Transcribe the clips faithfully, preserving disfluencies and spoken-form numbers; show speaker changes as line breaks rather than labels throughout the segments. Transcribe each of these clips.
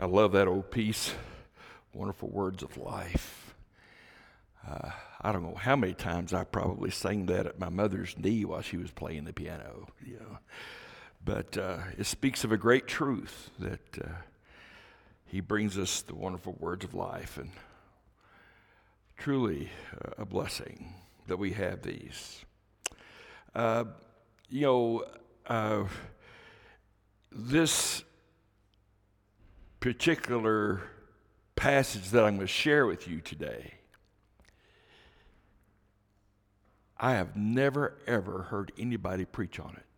I love that old piece, Wonderful Words of Life. Uh, I don't know how many times I probably sang that at my mother's knee while she was playing the piano, you know. But uh, it speaks of a great truth that uh, he brings us the wonderful words of life, and truly uh, a blessing that we have these. Uh, you know, uh, this particular passage that I'm going to share with you today, I have never, ever heard anybody preach on it.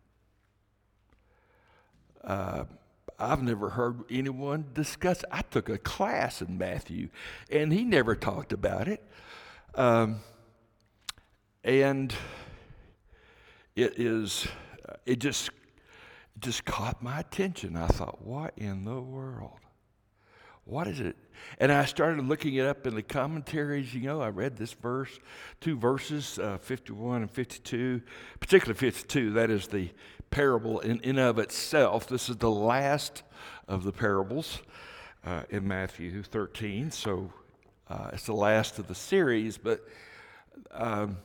Uh, I've never heard anyone discuss it. I took a class in Matthew, and he never talked about it. Um, and it is, it just, just caught my attention. I thought, what in the world? What is it? And I started looking it up in the commentaries. You know, I read this verse, two verses, uh, fifty-one and fifty-two, particularly fifty-two. That is the parable in and of itself. This is the last of the parables uh, in Matthew thirteen. So uh, it's the last of the series. But um,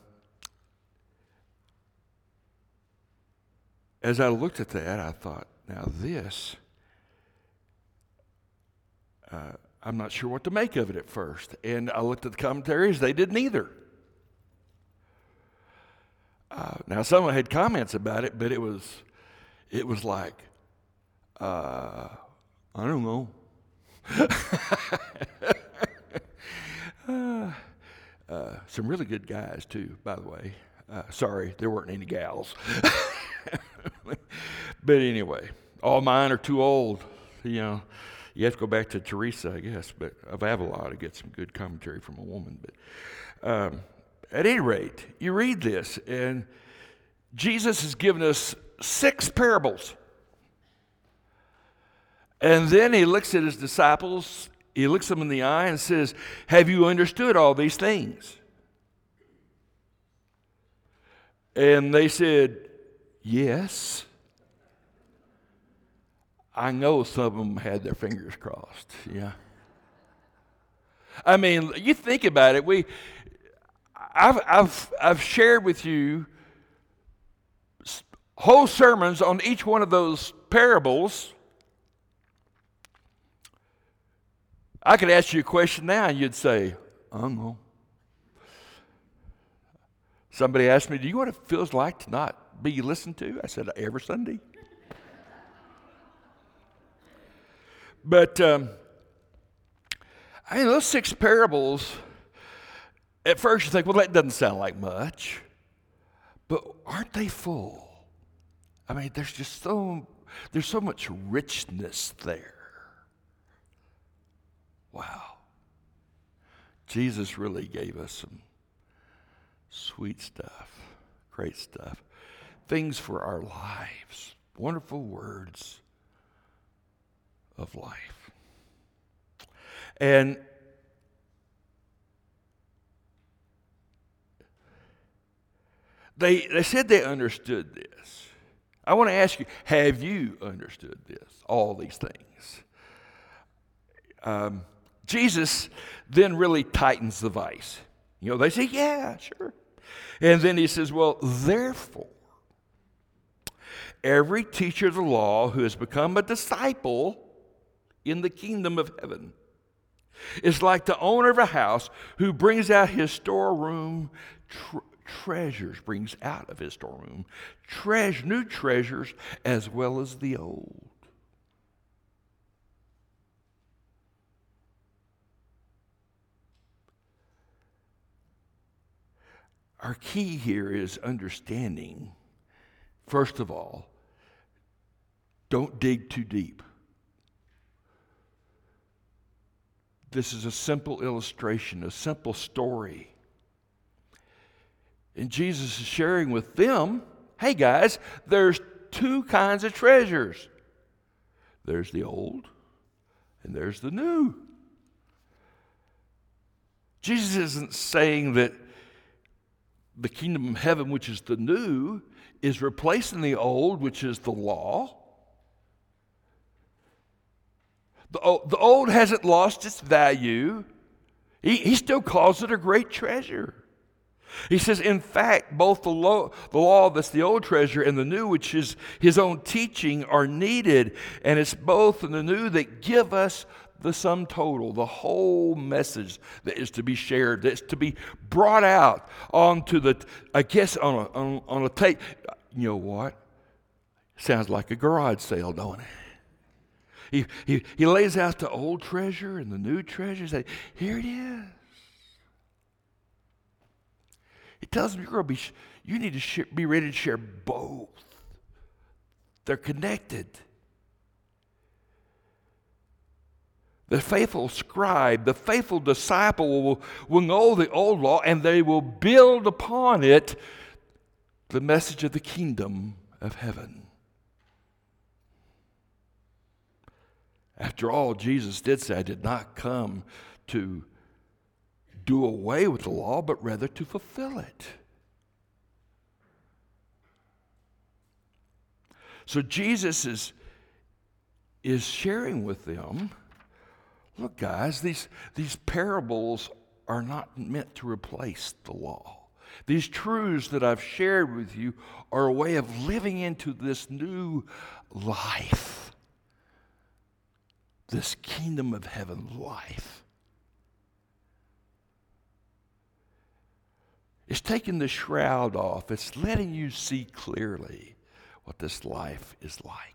as I looked at that, I thought, now this... Uh, I'm not sure what to make of it at first. And I looked at the commentaries, they didn't either. Uh, now, someone had comments about it, but it was it was like, uh, I don't know. uh, uh, some really good guys, too, by the way. Uh, sorry, there weren't any gals. But anyway, all mine are too old, you know. You have to go back to Teresa, I guess, but of Avila to get some good commentary from a woman. But um, at any rate, you read this, and Jesus has given us six parables. And then he looks at his disciples, he looks them in the eye and says, have you understood all these things? And they said, yes. I know some of them had their fingers crossed, yeah. I mean, you think about it. We, I've, I've, I've shared with you whole sermons on each one of those parables. I could ask you a question now, and you'd say, I don't know. Somebody asked me, do you know what it feels like to not be listened to? I said, every Sunday. But um, I mean, those six parables, at first you think, well, that doesn't sound like much. But aren't they full? I mean, there's just so, there's so much richness there. Wow. Jesus really gave us some sweet stuff, great stuff, things for our lives, wonderful words of life. And they they said they understood this. I want to ask you, have you understood this, all these things? Um, Jesus then really tightens the vice. You know, they say, yeah, sure. And then he says, well, therefore, every teacher of the law who has become a disciple in the kingdom of heaven is like the owner of a house who brings out his storeroom tr- treasures, brings out of his storeroom treasure, new treasures as well as the old. Our key here is understanding, first of all, don't dig too deep. This is a simple illustration, a simple story. And Jesus is sharing with them, hey guys, there's two kinds of treasures. There's the old and there's the new. Jesus isn't saying that the kingdom of heaven, which is the new, is replacing the old, which is the law. The old, the old hasn't lost its value. He, he still calls it a great treasure. He says, in fact, both the law, the law that's the old treasure and the new, which is his own teaching, are needed. And it's both in the new that give us the sum total, the whole message that is to be shared, that's to be brought out onto the, I guess, on a, on, on a tape. You know what? Sounds like a garage sale, don't it? He, he, he lays out the old treasure and the new treasure. Say, here it is. He tells them, you're going to be, you need to share, be ready to share both. They're connected. The faithful scribe, the faithful disciple will, will know the old law, and they will build upon it the message of the kingdom of heaven. After all, Jesus did say, I did not come to do away with the law, but rather to fulfill it. So Jesus is, is sharing with them, look, guys, these, these parables are not meant to replace the law. These truths that I've shared with you are a way of living into this new life, this kingdom of heaven life. It's taking the shroud off. It's letting you see clearly what this life is like.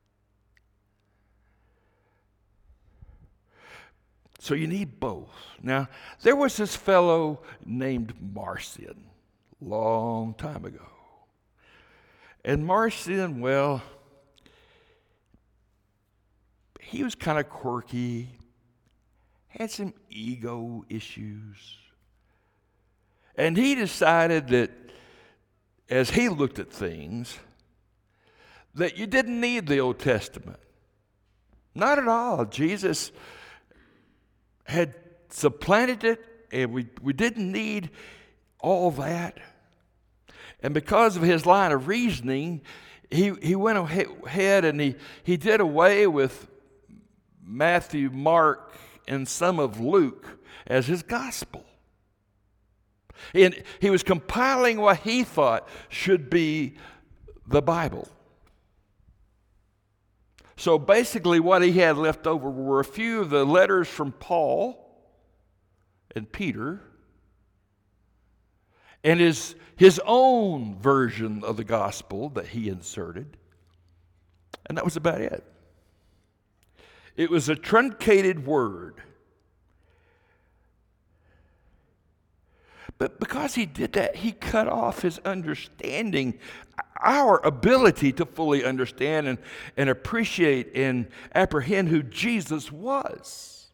So you need both. Now, there was this fellow named Marcion, long time ago. And Marcion, well, he was kind of quirky, had some ego issues. And he decided that as he looked at things, that you didn't need the Old Testament. Not at all. Jesus had supplanted it, and we, we didn't need all that. And because of his line of reasoning, he, he went ahead and he, he did away with Matthew, Mark, and some of Luke as his gospel. And he was compiling what he thought should be the Bible. So basically what he had left over were a few of the letters from Paul and Peter and his, his own version of the gospel that he inserted. And that was about it. It was a truncated word. But because he did that, he cut off his understanding, our ability to fully understand and, and appreciate and apprehend who Jesus was.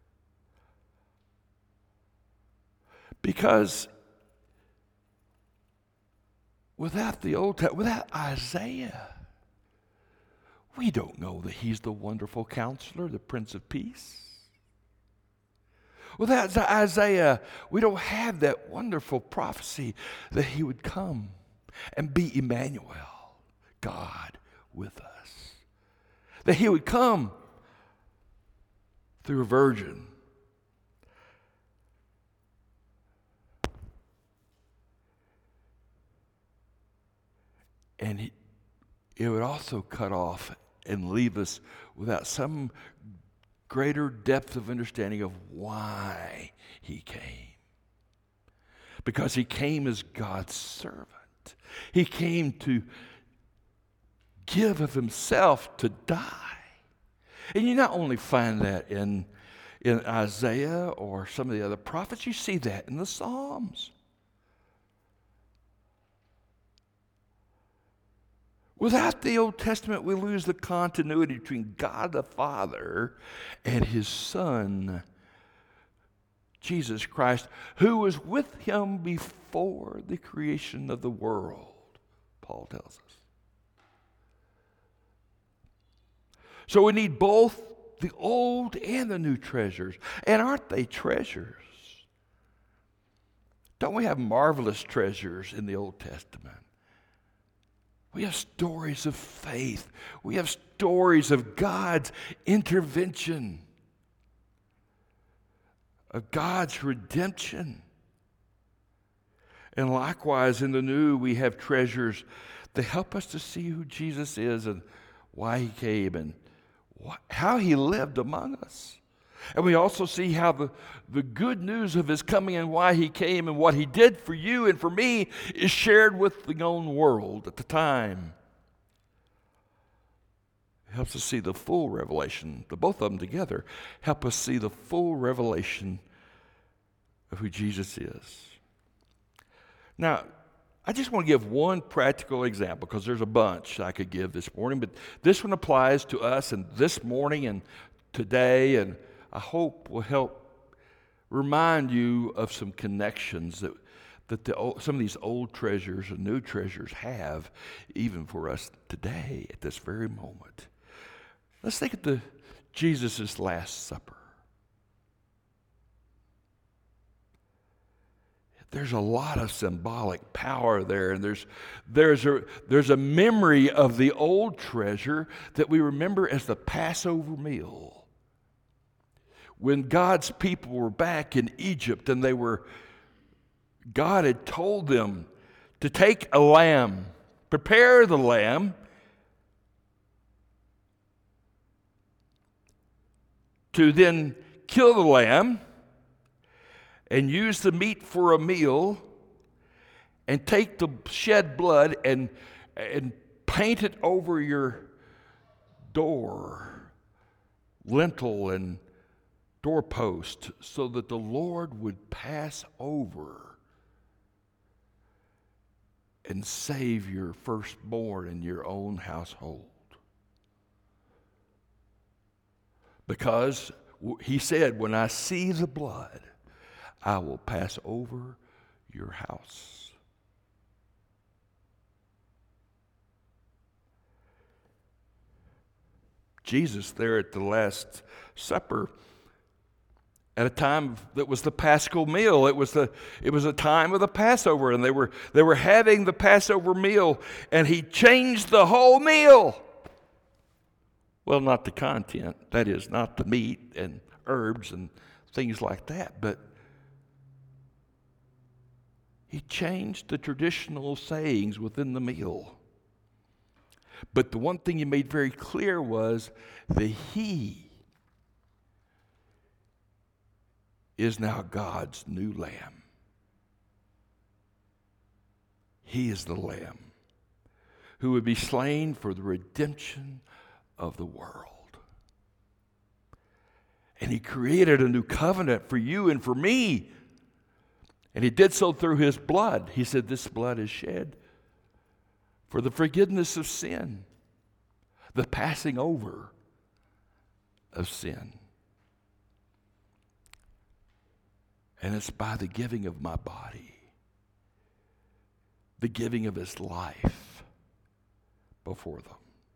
Because without the Old Testament, without Isaiah, we don't know that he's the wonderful counselor, the Prince of Peace. Without Isaiah, we don't have that wonderful prophecy that he would come and be Emmanuel, God with us. That he would come through a virgin. And he, it would also cut off and leave us without some greater depth of understanding of why he came. Because he came as God's servant. He came to give of himself to die. And you not only find that in, in Isaiah or some of the other prophets, you see that in the Psalms. Without the Old Testament, we lose the continuity between God the Father and his Son, Jesus Christ, who was with him before the creation of the world, Paul tells us. So we need both the old and the new treasures. And aren't they treasures? Don't we have marvelous treasures in the Old Testament? We have stories of faith. We have stories of God's intervention, of God's redemption. And likewise, in the New, we have treasures that help us to see who Jesus is and why he came and wh- how he lived among us. And we also see how the, the good news of his coming and why he came and what he did for you and for me is shared with the known world at the time. It helps us see the full revelation. The both of them together help us see the full revelation of who Jesus is. Now, I just want to give one practical example because there's a bunch I could give this morning, but this one applies to us and this morning and today, and I hope will help remind you of some connections that, that the old, some of these old treasures and new treasures have even for us today at this very moment. Let's think of the Jesus' Last Supper. There's a lot of symbolic power there, and there's, there's, a, there's a memory of the old treasure that we remember as the Passover meal. When God's people were back in Egypt and they were, God had told them to take a lamb, prepare the lamb, to then kill the lamb, and use the meat for a meal, and take the shed blood and, and paint it over your door, lintel and doorpost, so that the Lord would pass over and save your firstborn in your own household. Because he said, when I see the blood, I will pass over your house. Jesus there at the Last Supper, at a time that was the Paschal meal, it was the it was a time of the Passover, and they were they were having the Passover meal, and he changed the whole meal. Well, not the content, that is, not the meat and herbs and things like that, but he changed the traditional sayings within the meal. But the one thing he made very clear was that he is now God's new lamb. He is the lamb who would be slain for the redemption of the world. And he created a new covenant for you and for me. And he did so through his blood. He said, this blood is shed for the forgiveness of sin, the passing over of sin. And it's by the giving of my body, the giving of his life before them.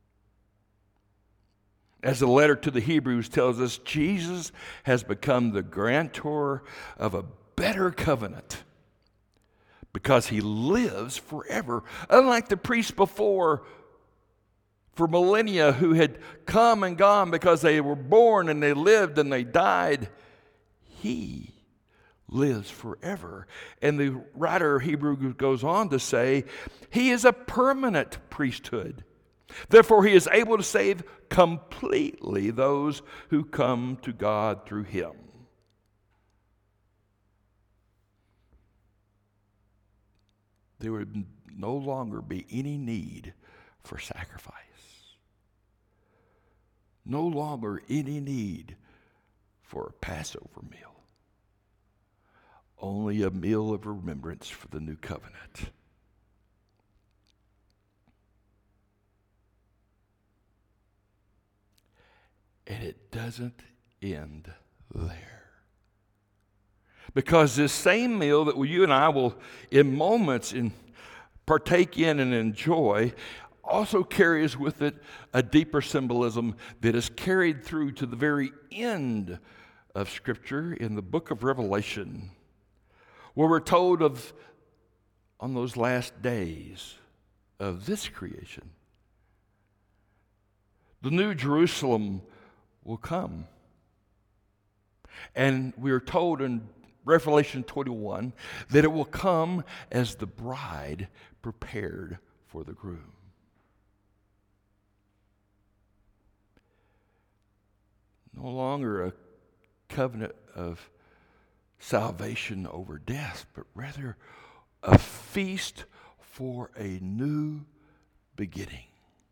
As the letter to the Hebrews tells us, Jesus has become the grantor of a better covenant because he lives forever. Unlike the priests before, for millennia, who had come and gone because they were born and they lived and they died, he lives forever. And the writer of Hebrews goes on to say, he is a permanent priesthood. Therefore, he is able to save completely those who come to God through him. There would no longer be any need for sacrifice. No longer any need for a Passover meal. Only a meal of remembrance for the new covenant. And it doesn't end there. Because this same meal that you and I will in moments in, partake in and enjoy also carries with it a deeper symbolism that is carried through to the very end of Scripture in the book of Revelation, where we're told of on those last days of this creation. The new Jerusalem will come. And we are told in Revelation twenty-one that it will come as the bride prepared for the groom. No longer a covenant of salvation over death, but rather a feast for a new beginning.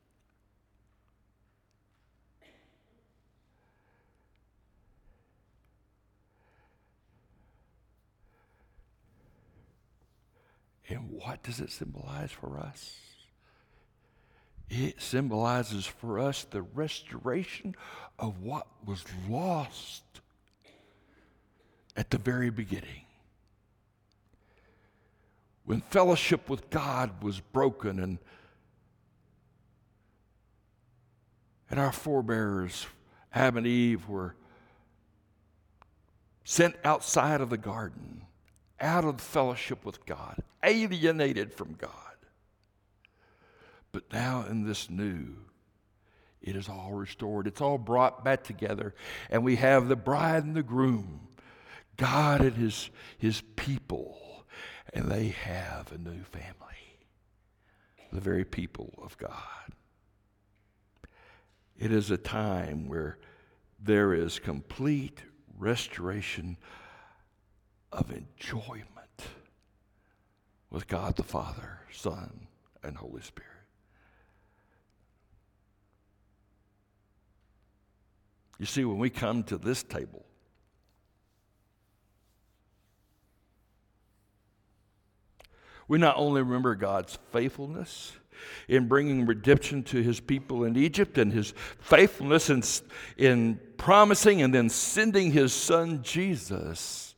And what does it symbolize for us? It symbolizes for us the restoration of what was lost at the very beginning. When fellowship with God was broken and, and our forebears, Adam and Eve, were sent outside of the garden, out of fellowship with God, alienated from God. But now in this new, it is all restored. It's all brought back together. And we have the bride and the groom, God and his, his people. And they have a new family, the very people of God. It is a time where there is complete restoration of enjoyment with God the Father, Son, and Holy Spirit. You see, when we come to this table, we not only remember God's faithfulness in bringing redemption to his people in Egypt and his faithfulness in, in promising and then sending his son Jesus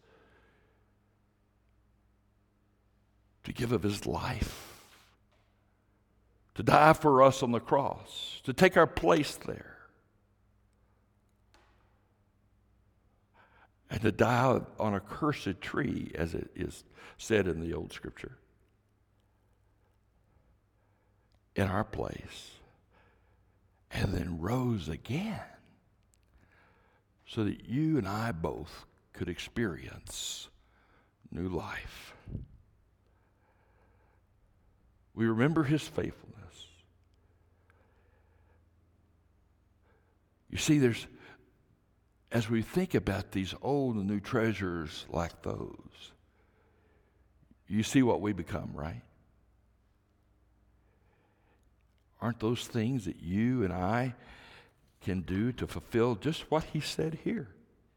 to give of his life, to die for us on the cross, to take our place there, and to die on a cursed tree, as it is said in the old scripture, in our place, and then rose again so that you and I both could experience new life. We remember his faithfulness. You see, there's, as we think about these old and new treasures like those, you see what we become, right? Aren't those things that you and I can do to fulfill just what he said here?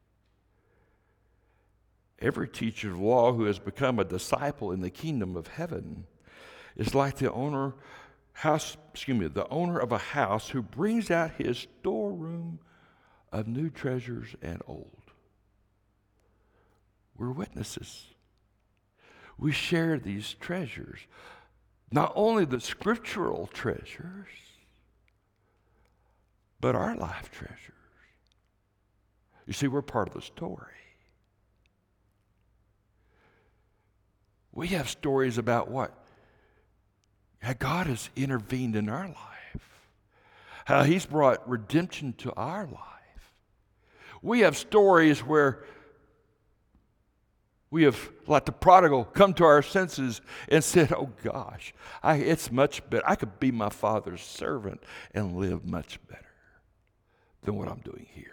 Every teacher of law who has become a disciple in the kingdom of heaven is like the owner house, excuse me, the owner of a house who brings out his storeroom of new treasures and old. We're witnesses. We share these treasures. Not only the scriptural treasures, but our life treasures. You see, we're part of the story. We have stories about what? How God has intervened in our life. How he's brought redemption to our life. We have stories where we have, like the prodigal, come to our senses and said, oh gosh, I, it's much better. I could be my father's servant and live much better than what I'm doing here.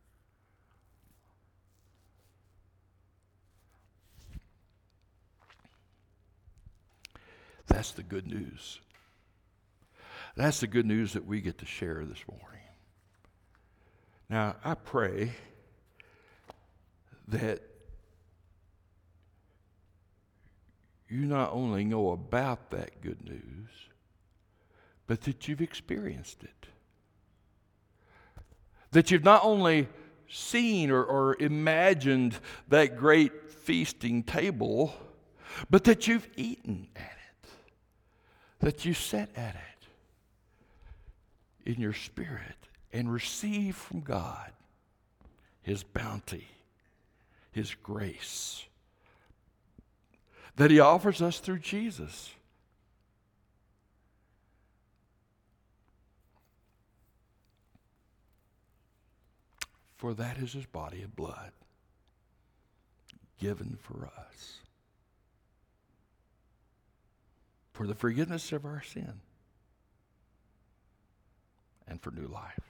That's the good news. That's the good news that we get to share this morning. Now, I pray that you not only know about that good news, but that you've experienced it. That you've not only seen or, or imagined that great feasting table, but that you've eaten at it. That you sat at it in your spirit and received from God his bounty, his grace, that he offers us through Jesus. For that is his body and blood given for us, for the forgiveness of our sin and for new life.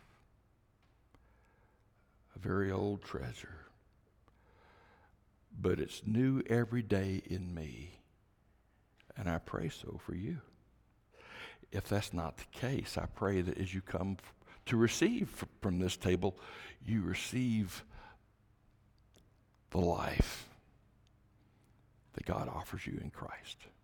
A very old treasure, but it's new every day in me, and I pray so for you. If that's not the case, I pray that as you come f- to receive f- from this table, you receive the life that God offers you in Christ.